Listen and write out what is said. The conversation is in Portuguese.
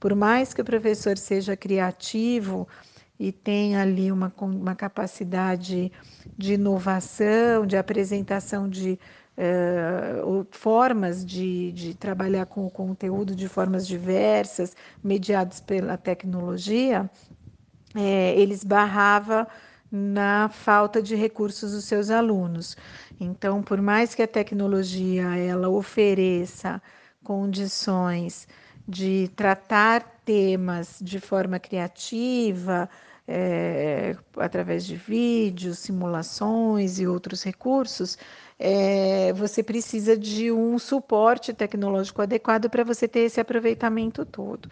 Por mais que o professor seja criativo e tenha ali uma capacidade de inovação, de apresentação de formas de trabalhar com o conteúdo de formas diversas, mediados pela tecnologia, ele esbarrava na falta de recursos dos seus alunos. Então, por mais que a tecnologia ela ofereça condições de tratar temas de forma criativa, através de vídeos, simulações e outros recursos, você precisa de um suporte tecnológico adequado para você ter esse aproveitamento todo.